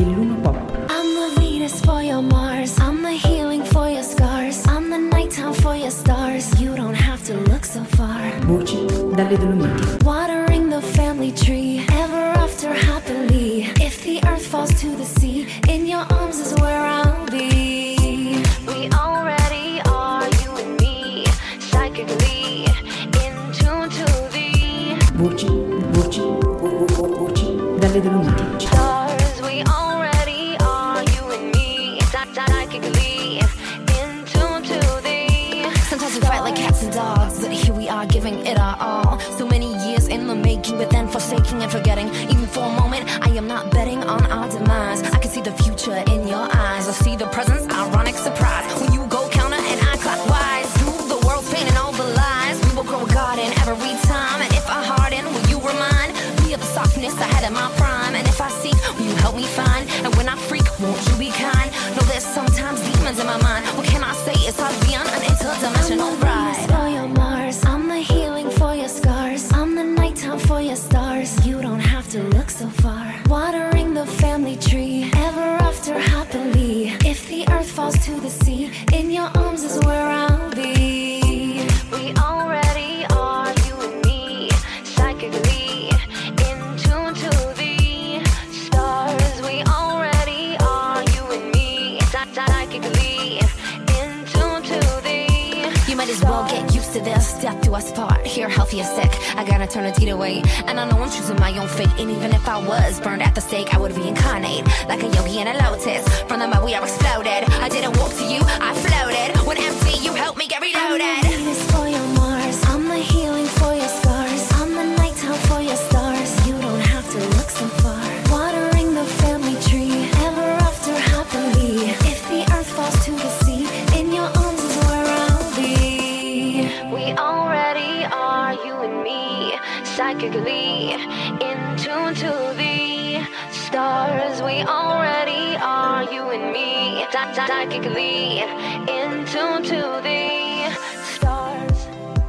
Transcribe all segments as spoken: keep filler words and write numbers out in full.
Belluno Pop. I'm the Venus for your Mars, I'm the healing for your scars, I'm the nighttime for your stars, you don't have to look so far. Voci dalle Dolomiti. Watering the family tree, ever after happily. If the earth falls to the sea, in your arms is where I'll be. We already are, you and me, psychically in tune to the Voci, voci, vo- vo- voci dalle Dolomiti. stars. We already are, you and me, psychically in tune to the. Sometimes we fight like cats and dogs, but here we are giving it our all. So many years in the making, but then forsaking and forgetting. Even for a moment, I am not betting on our demise. I can see the future in your eyes. I see the presence, ironic surprise. When you go counter and I clockwise, through the world's pain and all the lies, we will grow a garden every time. And if I harden, will you remind me of the softness I had in my prime? And if I seek, will you help me find? And when I freak, won't you be kind? Know there's sometimes demons in my mind. What can I say? It's hard to be on an interdimensional ride. For your Mars, I'm the healing for your scars, I'm the nighttime for your stars. You don't have to look so far. Watering the family tree, ever after happily. If the earth falls to the sea, in your arms is where I'll be. We already are, you and me, psychically in tune to the stars. We already are, you and me, psychically in tune to the. You might as well get used to this. Death do us part. Here, healthy or sick, I got eternity to wait. And I know I'm choosing my own fate. And even if I was burned at the stake, I would reincarnate like a yogi in a lotus. From the mud we are exploded. I didn't walk to you, I floated. When empty, you helped me get reloaded. I'm the Venus for your Mars, I'm the healing for your scars, I'm the nighttime for your stars. You don't have to look so far. Watering the family tree, ever after happily. If the earth falls to the sea, in your arms is where I'll be. We already are, you and me, psychically in tune to the stars. We already are, you and me, psychically in tune to the stars.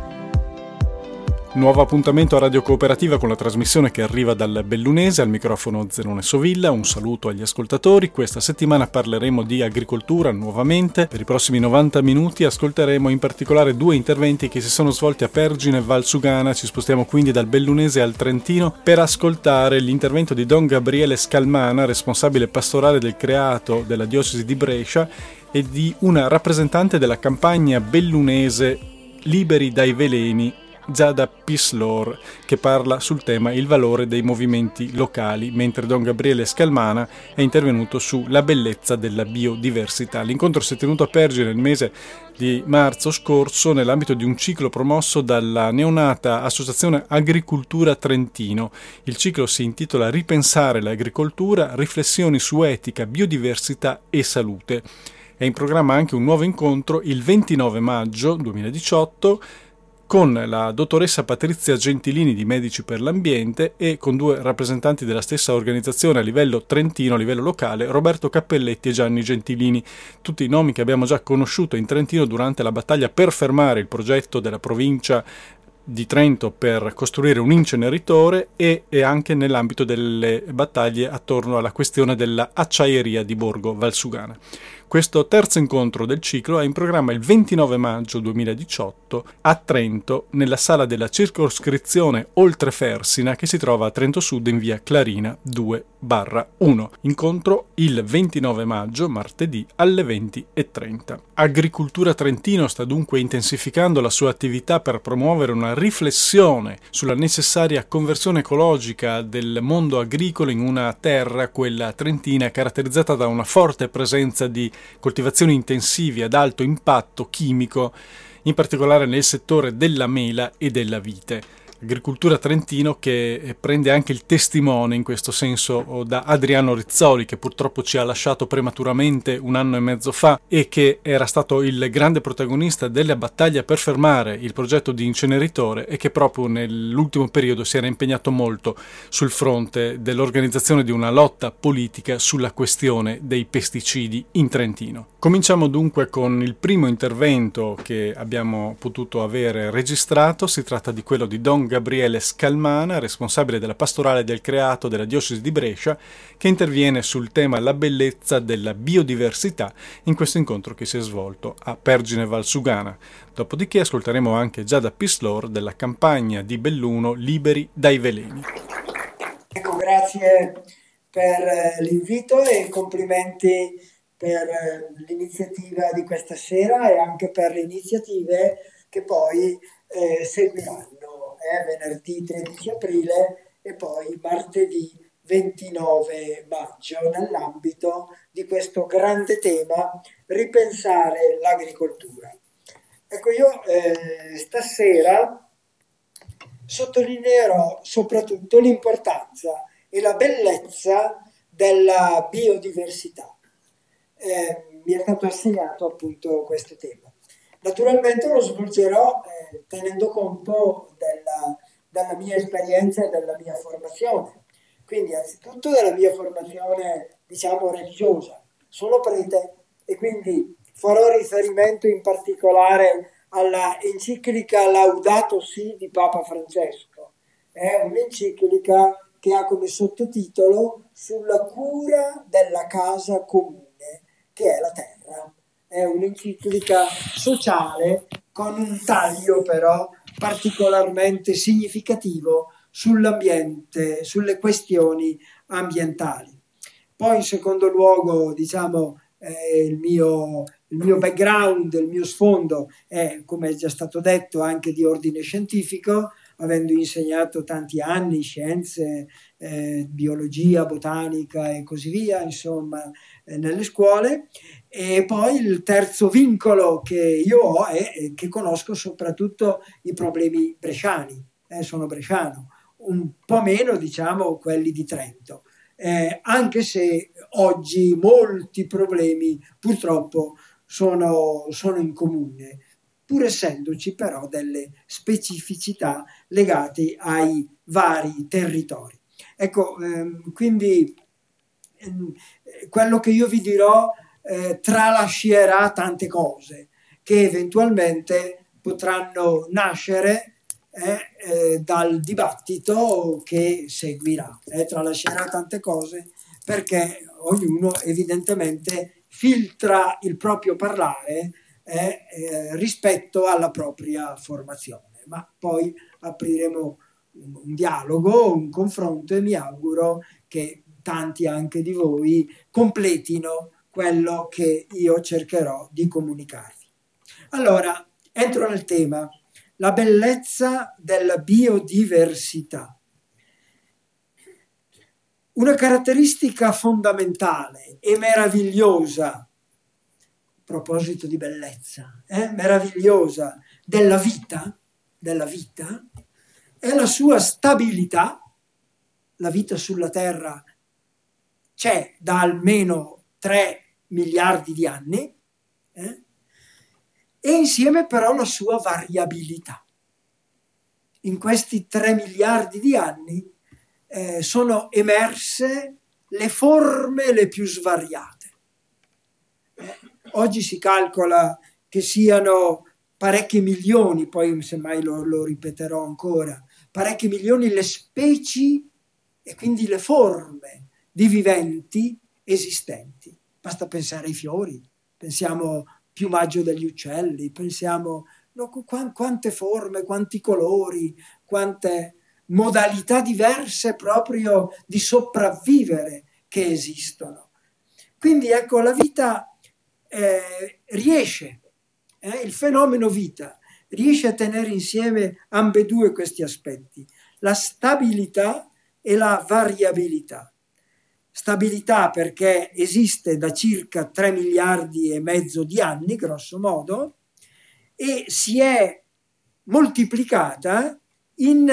Nuovo appuntamento a Radio Cooperativa con la trasmissione che arriva dal Bellunese, al microfono Zenone Sovilla. Un saluto agli ascoltatori. Questa settimana parleremo di agricoltura nuovamente. Per i prossimi novanta minuti ascolteremo in particolare due interventi che si sono svolti a Pergine e Valsugana. Ci spostiamo quindi dal Bellunese al Trentino per ascoltare l'intervento di Don Gabriele Scalmana, responsabile pastorale del Creato della diocesi di Brescia, e di una rappresentante della campagna bellunese Liberi dai veleni, Giada Pislor, che parla sul tema il valore dei movimenti locali, mentre Don Gabriele Scalmana è intervenuto sulla bellezza della biodiversità. L'incontro si è tenuto a Pergine nel mese di marzo scorso nell'ambito di un ciclo promosso dalla neonata Associazione Agricoltura Trentino. Il ciclo si intitola Ripensare l'agricoltura, riflessioni su etica, biodiversità e salute. È in programma anche un nuovo incontro il ventinove maggio duemiladiciotto con la dottoressa Patrizia Gentilini di Medici per l'Ambiente e con due rappresentanti della stessa organizzazione a livello trentino, a livello locale, Roberto Cappelletti e Gianni Gentilini, tutti i nomi che abbiamo già conosciuto in Trentino durante la battaglia per fermare il progetto della provincia di Trento per costruire un inceneritore e, e anche nell'ambito delle battaglie attorno alla questione della acciaieria di Borgo Valsugana. Questo terzo incontro del ciclo è in programma il ventinove maggio duemiladiciotto a Trento, nella sala della circoscrizione Oltrefersina che si trova a Trento Sud in via Clarina due barra uno. Incontro il ventinove maggio, martedì, alle venti e trenta. Agricoltura Trentino sta dunque intensificando la sua attività per promuovere una riflessione sulla necessaria conversione ecologica del mondo agricolo in una terra, quella trentina, caratterizzata da una forte presenza di coltivazioni intensive ad alto impatto chimico, in particolare nel settore della mela e della vite. Agricoltura Trentino che prende anche il testimone in questo senso da Adriano Rizzoli, che purtroppo ci ha lasciato prematuramente un anno e mezzo fa e che era stato il grande protagonista della battaglia per fermare il progetto di inceneritore e che proprio nell'ultimo periodo si era impegnato molto sul fronte dell'organizzazione di una lotta politica sulla questione dei pesticidi in Trentino. Cominciamo dunque con il primo intervento che abbiamo potuto avere registrato. Si tratta di quello di Don Gabriele Scalmana, responsabile della pastorale del creato della diocesi di Brescia, che interviene sul tema la bellezza della biodiversità in questo incontro che si è svolto a Pergine Valsugana. Dopodiché ascolteremo anche Giada Pislor della campagna di Belluno Liberi dai veleni. Ecco, grazie per l'invito e complimenti per l'iniziativa di questa sera e anche per le iniziative che poi eh, seguiranno. È venerdì tredici aprile e poi martedì ventinove maggio nell'ambito di questo grande tema ripensare l'agricoltura. Ecco, io eh, stasera sottolineerò soprattutto l'importanza e la bellezza della biodiversità. Eh, mi è stato assegnato appunto questo tema. Naturalmente lo svolgerò eh, tenendo conto della, della mia esperienza e della mia formazione. Quindi anzitutto della mia formazione, diciamo, religiosa. Sono prete e quindi farò riferimento in particolare alla enciclica Laudato Si di Papa Francesco. È un'enciclica che ha come sottotitolo Sulla cura della casa comune, che è la terra. È un'enciclica sociale con un taglio però particolarmente significativo sull'ambiente, sulle questioni ambientali. Poi in secondo luogo, diciamo, eh, il mio Il mio background, il mio sfondo è, come è già stato detto, anche di ordine scientifico, avendo insegnato tanti anni scienze, eh, biologia, botanica e così via, insomma, eh, nelle scuole. E poi il terzo vincolo che io ho è, è che conosco soprattutto i problemi bresciani, eh, sono bresciano, un po' meno, diciamo, quelli di Trento. Eh, anche se oggi molti problemi purtroppo Sono, sono in comune, pur essendoci però delle specificità legate ai vari territori. Ecco, ehm, quindi ehm, quello che io vi dirò eh, tralascerà tante cose che eventualmente potranno nascere eh, eh, dal dibattito che seguirà. Eh, tralascerà tante cose perché ognuno evidentemente filtra il proprio parlare eh, eh, rispetto alla propria formazione, ma poi apriremo un, un dialogo, un confronto e mi auguro che tanti anche di voi completino quello che io cercherò di comunicarvi. Allora, entro nel tema, la bellezza della biodiversità. Una caratteristica fondamentale e meravigliosa, a proposito di bellezza, eh, meravigliosa della vita, della vita, è la sua stabilità. La vita sulla Terra c'è da almeno tre miliardi di anni, eh, e insieme però la sua variabilità. In questi tre miliardi di anni Eh, sono emerse le forme le più svariate. Eh, oggi si calcola che siano parecchi milioni, poi semmai lo, lo ripeterò ancora, parecchi milioni le specie e quindi le forme di viventi esistenti. Basta pensare ai fiori, pensiamo al piumaggio degli uccelli, pensiamo no, quante forme, quanti colori, quante modalità diverse proprio di sopravvivere che esistono. Quindi ecco, la vita eh, riesce, eh, il fenomeno vita riesce a tenere insieme ambedue questi aspetti, la stabilità e la variabilità. Stabilità perché esiste da circa tre miliardi e mezzo di anni, grosso modo, e si è moltiplicata in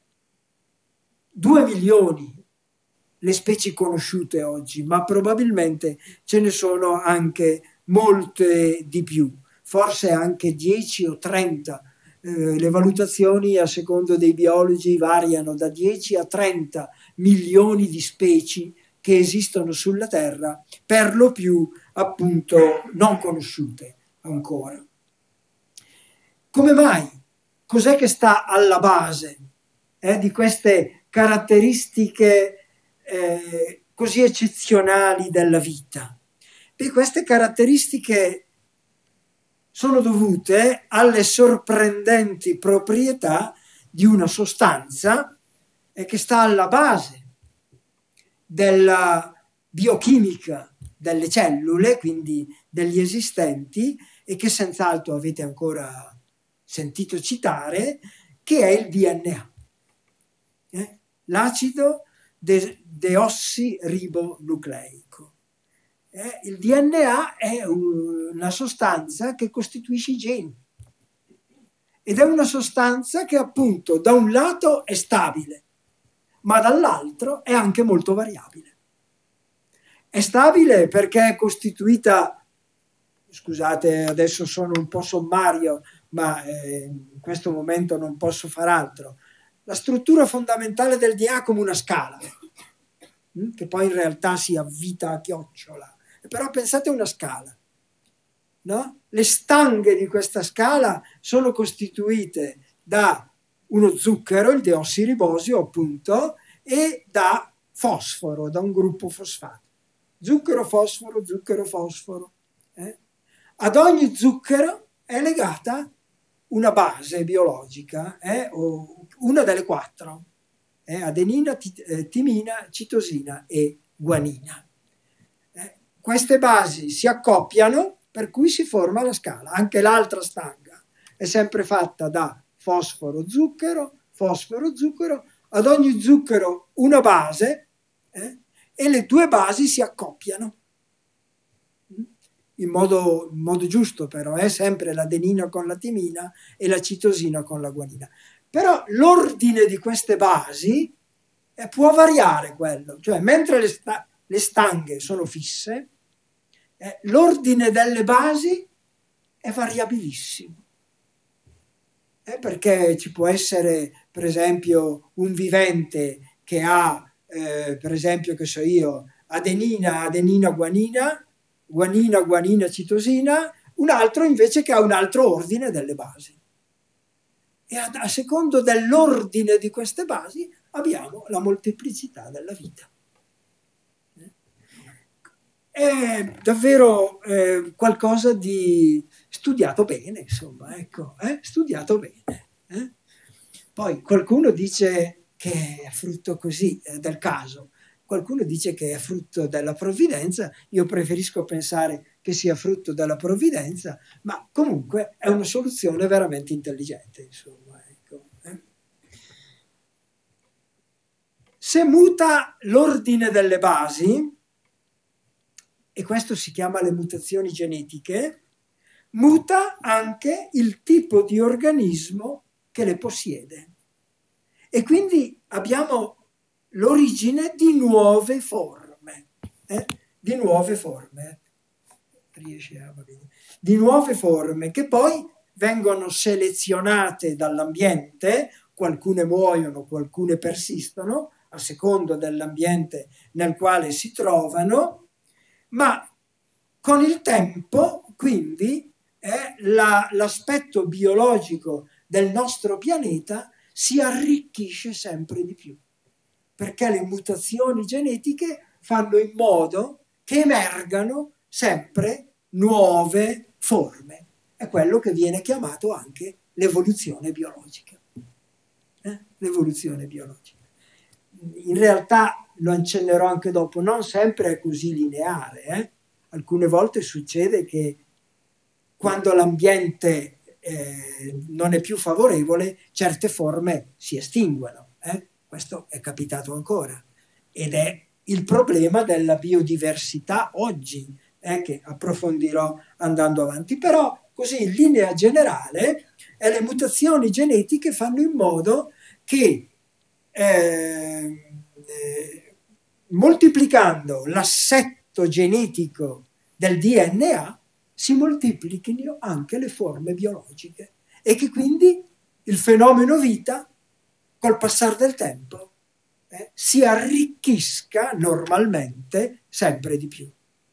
due milioni le specie conosciute oggi, ma probabilmente ce ne sono anche molte di più, forse anche dieci o trenta. Eh, le valutazioni a secondo dei biologi variano da dieci a trenta milioni di specie che esistono sulla Terra, per lo più appunto non conosciute ancora. Come mai? Cos'è che sta alla base eh, di queste caratteristiche eh, così eccezionali della vita. E queste caratteristiche sono dovute alle sorprendenti proprietà di una sostanza eh, che sta alla base della biochimica delle cellule, quindi degli esistenti, e che senz'altro avete ancora sentito citare, che è il D N A, eh? l'acido de- deossiribonucleico. Eh? Il D N A è un- una sostanza che costituisce i geni, ed è una sostanza che appunto da un lato è stabile, ma dall'altro è anche molto variabile. È stabile perché è costituita, scusate, adesso sono un po' sommario, ma eh, in questo momento non posso far altro. La struttura fondamentale del D N A è come una scala, hm? che poi in realtà si avvita a chiocciola. Però pensate a una scala, no? Le stanghe di questa scala sono costituite da uno zucchero, il deossiribosio appunto, e da fosforo, da un gruppo fosfato. Zucchero, fosforo, zucchero, fosforo. Eh? Ad ogni zucchero è legata una base biologica, eh? o una delle quattro, eh? adenina, timina, citosina e guanina. Eh? Queste basi si accoppiano, per cui si forma la scala. Anche l'altra stanga è sempre fatta da fosforo, zucchero, fosforo, zucchero, ad ogni zucchero una base, eh? e le due basi si accoppiano in modo, in modo giusto, però è sempre l'adenina con la timina e la citosina con la guanina. Però l'ordine di queste basi eh, può variare quello, cioè mentre le, sta- le stanghe sono fisse, eh, l'ordine delle basi è variabilissimo. Eh, perché ci può essere, per esempio, un vivente che ha Eh, per esempio, che so io, adenina, adenina, guanina, guanina, guanina, citosina, un altro invece che ha un altro ordine delle basi. E a, a secondo dell'ordine di queste basi abbiamo la molteplicità della vita. È davvero eh, qualcosa di studiato bene, insomma, ecco, eh? studiato bene. Eh? Poi qualcuno dice che è frutto così eh, del caso, qualcuno dice che è frutto della provvidenza, io preferisco pensare che sia frutto della provvidenza, ma comunque è una soluzione veramente intelligente, insomma. Ecco, eh. Se muta l'ordine delle basi, e questo si chiama le mutazioni genetiche, muta anche il tipo di organismo che le possiede. E quindi abbiamo l'origine di nuove forme, eh? di nuove forme, riesce a, va bene, di nuove forme che poi vengono selezionate dall'ambiente, qualcune muoiono, qualcune persistono, a secondo dell'ambiente nel quale si trovano, ma con il tempo, quindi, eh, la, l'aspetto biologico del nostro pianeta si arricchisce sempre di più, perché le mutazioni genetiche fanno in modo che emergano sempre nuove forme. È quello che viene chiamato anche l'evoluzione biologica. Eh? L'evoluzione biologica. In realtà, lo accennerò anche dopo, non sempre è così lineare. Eh? Alcune volte succede che quando l'ambiente Eh, non è più favorevole, certe forme si estinguono. Eh? Questo è capitato ancora. Ed è il problema della biodiversità oggi, eh, che approfondirò andando avanti. Però, così in linea generale, eh, le mutazioni genetiche fanno in modo che eh, eh, moltiplicando l'assetto genetico del D N A si moltiplichino anche le forme biologiche e che quindi il fenomeno vita, col passare del tempo, eh, si arricchisca normalmente sempre di più.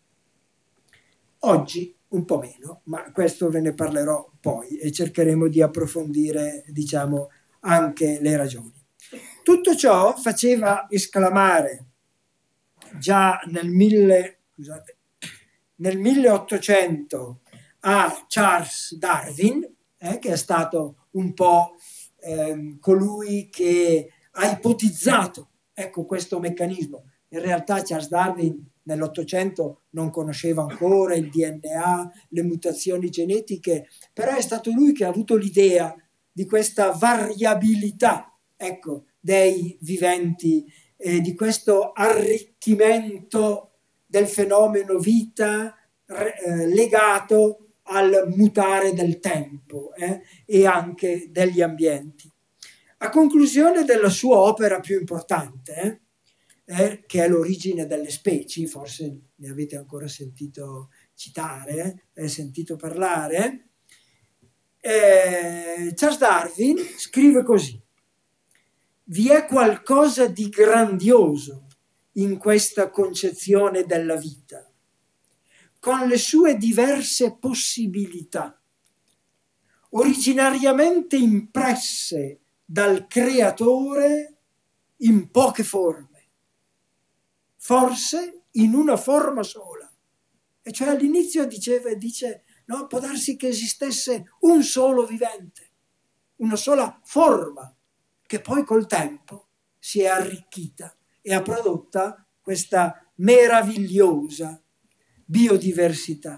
Oggi un po' meno, ma questo ve ne parlerò poi e cercheremo di approfondire, diciamo, anche le ragioni. Tutto ciò faceva esclamare già nel, mille, scusate, nel milleottocento a Charles Darwin, eh, che è stato un po' eh, colui che ha ipotizzato, ecco, questo meccanismo. In realtà Charles Darwin nell'Ottocento non conosceva ancora il D N A, le mutazioni genetiche, però è stato lui che ha avuto l'idea di questa variabilità, ecco, dei viventi, eh, di questo arricchimento del fenomeno vita eh, legato al mutare del tempo eh, e anche degli ambienti. A conclusione della sua opera più importante, eh, eh, che è L'origine delle specie, forse ne avete ancora sentito citare, eh, sentito parlare, eh, Charles Darwin scrive così: vi è qualcosa di grandioso in questa concezione della vita, con le sue diverse possibilità, originariamente impresse dal creatore in poche forme, forse in una forma sola. E cioè all'inizio diceva, dice, no, può darsi che esistesse un solo vivente, una sola forma, che poi col tempo si è arricchita e ha prodotta questa meravigliosa biodiversità.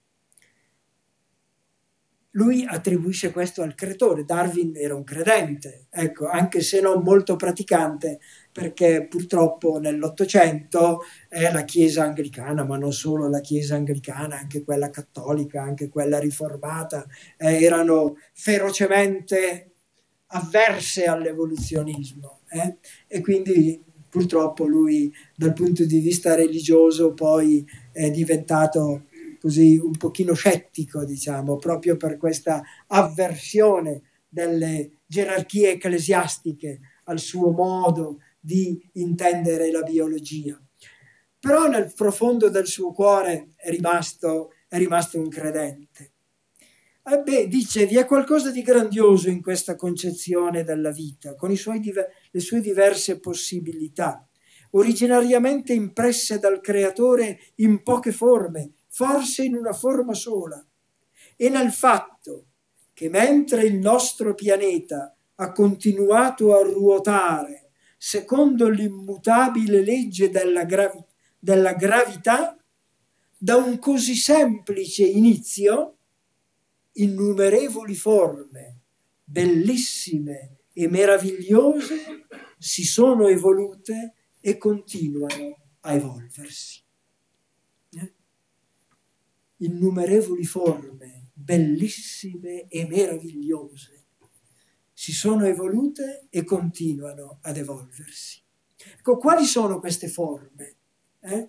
Lui attribuisce questo al creatore. Darwin era un credente, ecco, anche se non molto praticante, perché purtroppo nell'Ottocento eh, la Chiesa anglicana, ma non solo la Chiesa anglicana, anche quella cattolica, anche quella riformata, eh, erano ferocemente avverse all'evoluzionismo eh? E quindi purtroppo lui dal punto di vista religioso poi è diventato così un pochino scettico, diciamo, proprio per questa avversione delle gerarchie ecclesiastiche al suo modo di intendere la biologia. Però nel profondo del suo cuore è rimasto, è rimasto un credente. Eh beh, dice, vi è qualcosa di grandioso in questa concezione della vita, con i suoi diver- le sue diverse possibilità, originariamente impresse dal creatore in poche forme, forse in una forma sola, e nel fatto che mentre il nostro pianeta ha continuato a ruotare secondo l'immutabile legge della, gravi- della gravità, da un così semplice inizio, innumerevoli forme, bellissime e meravigliose, si sono evolute e continuano a evolversi. Eh? Innumerevoli forme, bellissime e meravigliose, si sono evolute e continuano ad evolversi. Ecco, quali sono queste forme? Eh?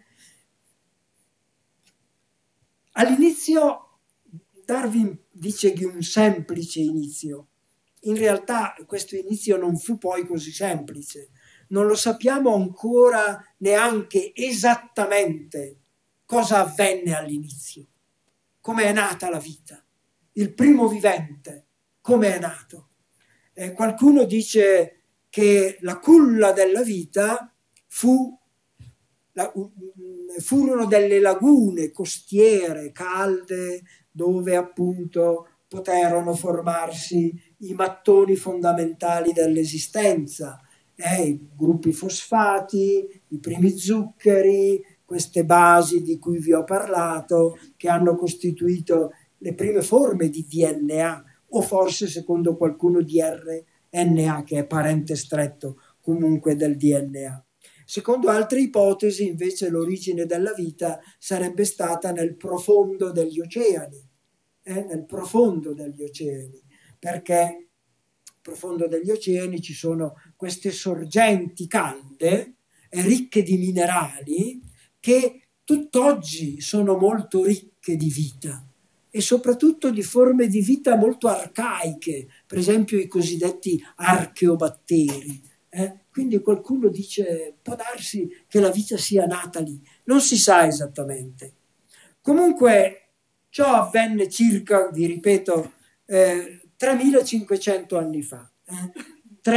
All'inizio Darwin dice di un semplice inizio. In realtà questo inizio non fu poi così semplice. Non lo sappiamo ancora neanche esattamente cosa avvenne all'inizio, come è nata la vita, il primo vivente, come è nato. Eh, qualcuno dice che la culla della vita fu la, furono delle lagune costiere calde dove appunto poterono formarsi i mattoni fondamentali dell'esistenza, eh, i gruppi fosfati, i primi zuccheri, queste basi di cui vi ho parlato, che hanno costituito le prime forme di D N A, o forse secondo qualcuno di R N A, che è parente stretto comunque del D N A. Secondo altre ipotesi, invece, l'origine della vita sarebbe stata nel profondo degli oceani, eh, nel profondo degli oceani, perché nel profondo degli oceani ci sono queste sorgenti calde, eh, ricche di minerali, che tutt'oggi sono molto ricche di vita e soprattutto di forme di vita molto arcaiche, per esempio i cosiddetti archeobatteri. Eh? Quindi qualcuno dice, può darsi che la vita sia nata lì, non si sa esattamente. Comunque ciò avvenne circa, vi ripeto, eh, tremilacinquecento anni fa, eh? tre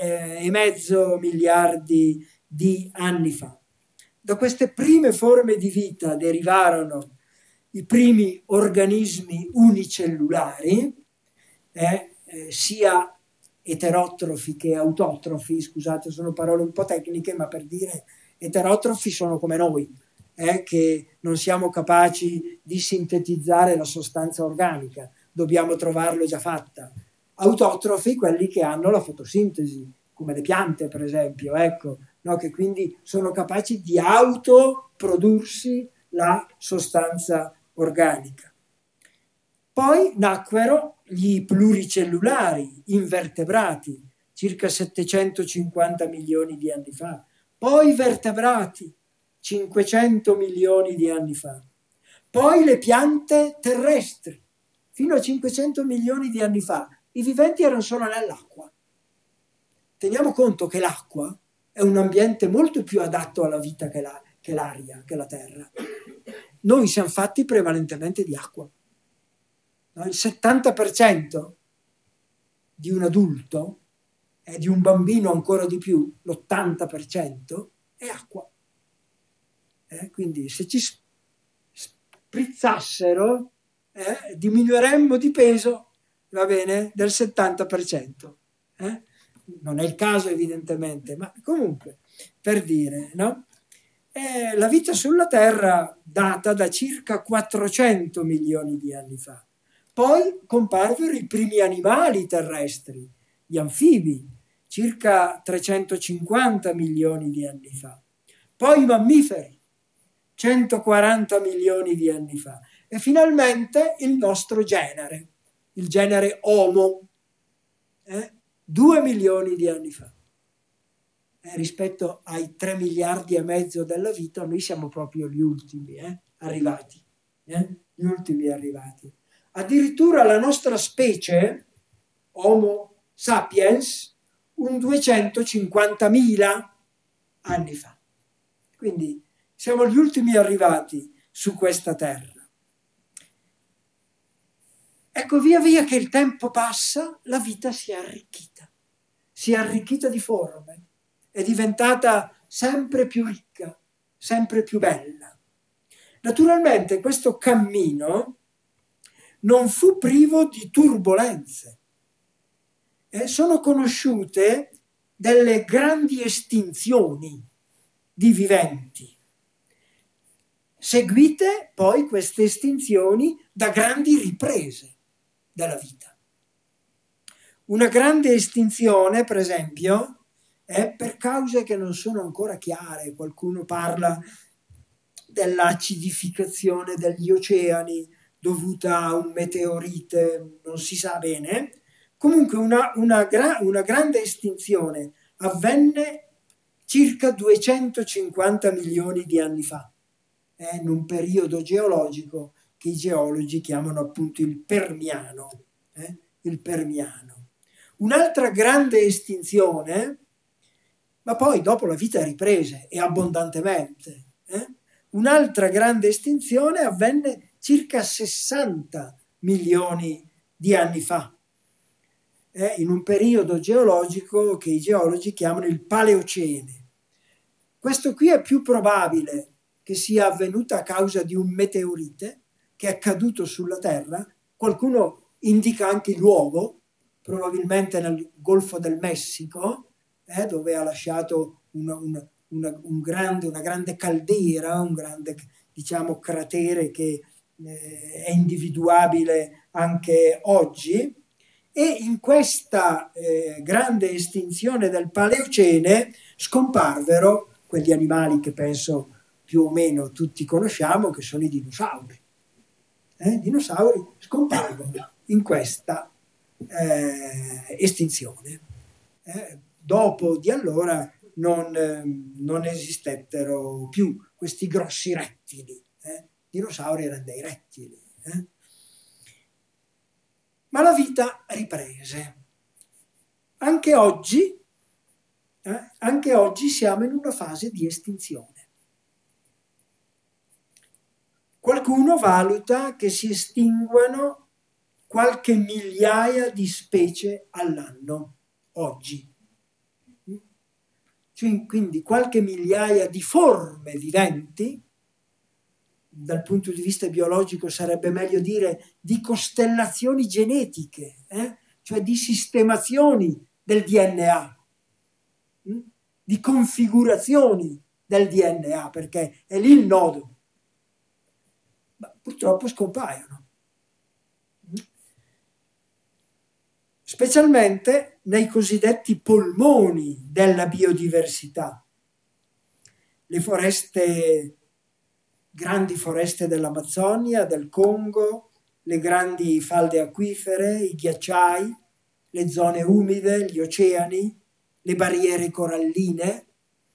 eh, e mezzo miliardi di anni fa. Da queste prime forme di vita derivarono i primi organismi unicellulari, eh, eh, sia eterotrofi che autotrofi, scusate, sono parole un po' tecniche, ma per dire eterotrofi sono come noi, eh, che non siamo capaci di sintetizzare la sostanza organica, dobbiamo trovarlo già fatta. Autotrofi, quelli che hanno la fotosintesi, come le piante per esempio, ecco, no, che quindi sono capaci di autoprodursi la sostanza organica. Poi nacquero gli pluricellulari invertebrati, circa settecentocinquanta milioni di anni fa, poi i vertebrati, cinquecento milioni di anni fa, poi le piante terrestri, fino a cinquecento milioni di anni fa. I viventi erano solo nell'acqua. Teniamo conto che l'acqua è un ambiente molto più adatto alla vita che, la, che l'aria, che la terra. Noi siamo fatti prevalentemente di acqua. Il settanta per cento di un adulto e di un bambino ancora di più, l'ottanta per cento è acqua. Eh, quindi se ci sprizzassero eh, diminuiremmo di peso, va bene, del settanta per cento. Eh? Non è il caso evidentemente, ma comunque per dire, no? Eh, la vita sulla Terra data da circa quattrocento milioni di anni fa. Poi comparvero i primi animali terrestri, gli anfibi, circa trecentocinquanta milioni di anni fa. Poi i mammiferi, centoquaranta milioni di anni fa. E finalmente il nostro genere, il genere Homo, eh, due milioni di anni fa. Eh, rispetto ai tre miliardi e mezzo della vita, noi siamo proprio gli ultimi eh, arrivati. Eh? Gli ultimi arrivati. Addirittura la nostra specie, Homo sapiens, un duecentocinquantamila anni fa. Quindi siamo gli ultimi arrivati su questa terra. Ecco, via via che il tempo passa, la vita si è arricchita. Si è arricchita di forme, è diventata sempre più ricca, sempre più bella. Naturalmente questo cammino non fu privo di turbolenze. Eh, sono conosciute delle grandi estinzioni di viventi, seguite poi queste estinzioni da grandi riprese della vita. Una grande estinzione, per esempio, è per cause che non sono ancora chiare. Qualcuno parla dell'acidificazione degli oceani dovuta a un meteorite, non si sa bene. Comunque una, una, gra- una grande estinzione avvenne circa duecentocinquanta milioni di anni fa, eh, in un periodo geologico che i geologi chiamano appunto il Permiano. Eh, il Permiano. Un'altra grande estinzione, ma poi dopo la vita riprese e abbondantemente. Eh? Un'altra grande estinzione avvenne circa sessanta milioni di anni fa, eh, in un periodo geologico che i geologi chiamano il Paleocene. Questo qui è più probabile che sia avvenuta a causa di un meteorite che è caduto sulla Terra. Qualcuno indica anche il luogo, probabilmente nel Golfo del Messico, eh, dove ha lasciato una, una, una, un grande, una grande caldera, un grande, diciamo, cratere che eh, è individuabile anche oggi. E in questa eh, grande estinzione del Paleocene scomparvero quegli animali che penso più o meno tutti conosciamo, che sono i dinosauri. Eh, I dinosauri scomparvono in questa eh, estinzione. Eh, dopo di allora non, eh, non esistettero più questi grossi rettili. Eh. I dinosauri erano dei rettili. Eh. Ma la vita riprese. Anche oggi, eh, anche oggi siamo in una fase di estinzione. Qualcuno valuta che si estinguano qualche migliaia di specie all'anno, oggi. cioè quindi qualche migliaia di forme viventi, dal punto di vista biologico sarebbe meglio dire di costellazioni genetiche, eh? Cioè di sistemazioni del D N A, hm? Di configurazioni del D N A, perché è lì il nodo. Ma purtroppo scompaiono. Specialmente nei cosiddetti polmoni della biodiversità. Le foreste, grandi foreste dell'Amazzonia, del Congo, le grandi falde acquifere, i ghiacciai, le zone umide, gli oceani, le barriere coralline.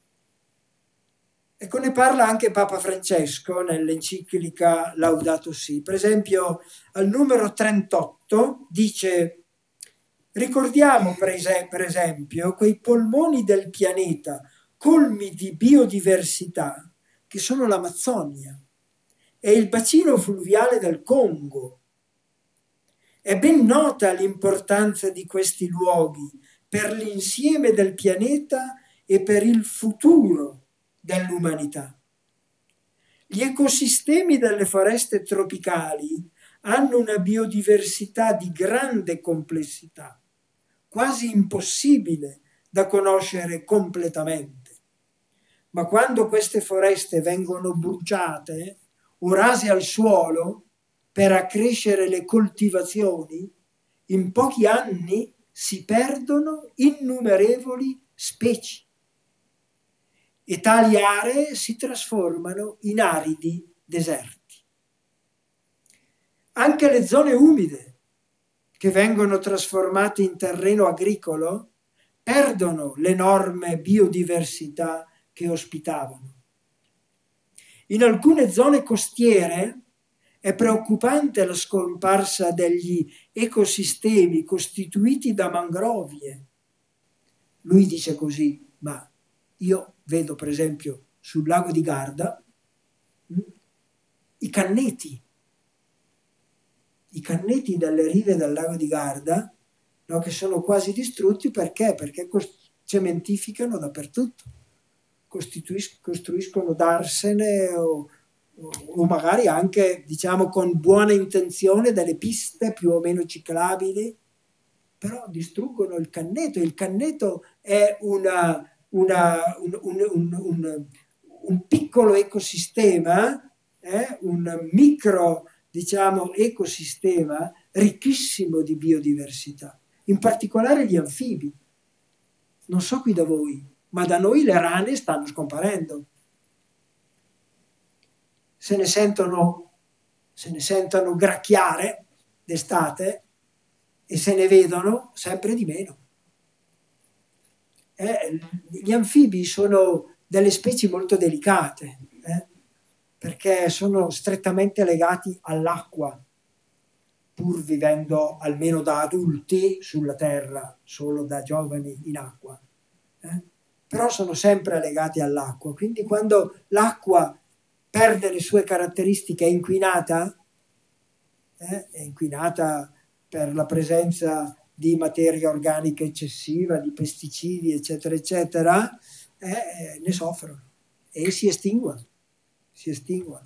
Ecco, ne parla anche Papa Francesco nell'enciclica Laudato Si. Per esempio, al numero trentotto dice: ricordiamo per, es- per esempio quei polmoni del pianeta colmi di biodiversità che sono l'Amazzonia e il bacino fluviale del Congo. È ben nota l'importanza di questi luoghi per l'insieme del pianeta e per il futuro dell'umanità. Gli ecosistemi delle foreste tropicali hanno una biodiversità di grande complessità, quasi impossibile da conoscere completamente. Ma quando queste foreste vengono bruciate o rase al suolo per accrescere le coltivazioni, in pochi anni si perdono innumerevoli specie e tali aree si trasformano in aridi deserti. Anche le zone umide, che vengono trasformate in terreno agricolo, perdono l'enorme biodiversità che ospitavano. In alcune zone costiere è preoccupante la scomparsa degli ecosistemi costituiti da mangrovie. Lui dice così, ma io vedo per esempio sul lago di Garda mh, i canneti, i canneti dalle rive del lago di Garda, no, che sono quasi distrutti perché? Perché cost- cementificano dappertutto, Costituis- costruiscono darsene o, o, o magari anche, diciamo, con buona intenzione delle piste più o meno ciclabili, però distruggono il canneto. Il canneto è una, una, un, un, un, un, un piccolo ecosistema, eh, un micro, diciamo, ecosistema ricchissimo di biodiversità, in particolare gli anfibi. Non so qui da voi, ma da noi le rane stanno scomparendo. Se ne sentono, se ne sentono gracchiare d'estate e se ne vedono sempre di meno. Eh, gli anfibi sono delle specie molto delicate, eh, perché sono strettamente legati all'acqua, pur vivendo almeno da adulti sulla terra, solo da giovani in acqua. Eh? Però sono sempre legati all'acqua, quindi quando l'acqua perde le sue caratteristiche, è inquinata, eh, è inquinata per la presenza di materia organica eccessiva, di pesticidi, eccetera, eccetera, eh, ne soffrono e si estinguono, si estinguono.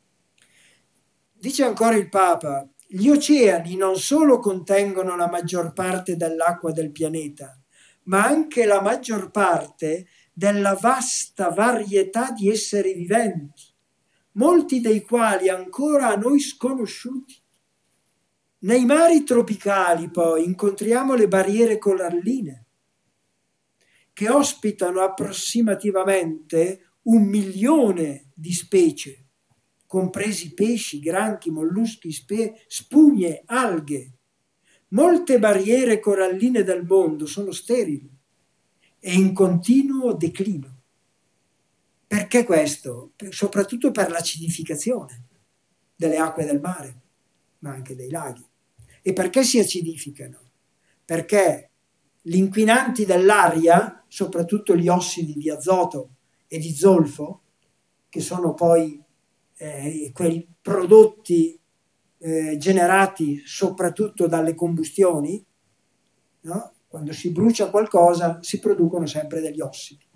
Dice ancora il Papa, gli oceani non solo contengono la maggior parte dell'acqua del pianeta, ma anche la maggior parte della vasta varietà di esseri viventi, molti dei quali ancora a noi sconosciuti. Nei mari tropicali poi incontriamo le barriere coralline, che ospitano approssimativamente un milione di specie, compresi pesci, granchi, molluschi, spe- spugne, alghe. Molte barriere coralline del mondo sono sterili e in continuo declino. Perché questo? Soprattutto per l'acidificazione delle acque del mare, ma anche dei laghi. E perché si acidificano? Perché gli inquinanti dell'aria, soprattutto gli ossidi di azoto e di zolfo, che sono poi eh, quei prodotti eh, generati soprattutto dalle combustioni, no? Quando si brucia qualcosa si producono sempre degli ossidi.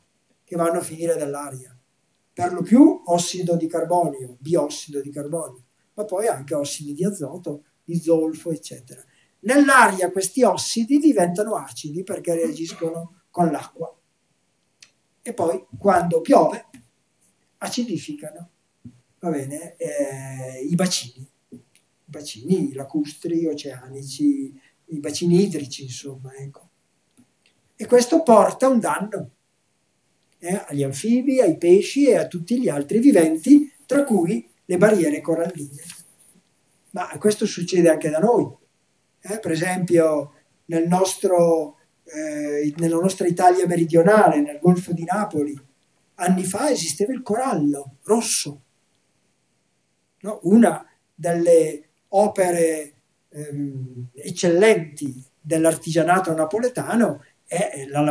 che vanno a finire nell'aria. Per lo più ossido di carbonio, biossido di carbonio, ma poi anche ossidi di azoto, di zolfo, eccetera. Nell'aria questi ossidi diventano acidi perché reagiscono con l'acqua. E poi, quando piove, acidificano, va bene, eh, i bacini, i bacini lacustri, oceanici, i bacini idrici, insomma, ecco. E questo porta un danno eh, agli anfibi, ai pesci e a tutti gli altri viventi, tra cui le barriere coralline. Ma questo succede anche da noi. Eh, per esempio, nel nostro, eh, nella nostra Italia meridionale, nel Golfo di Napoli, anni fa esisteva il corallo rosso. No? Una delle opere ehm, eccellenti dell'artigianato napoletano è la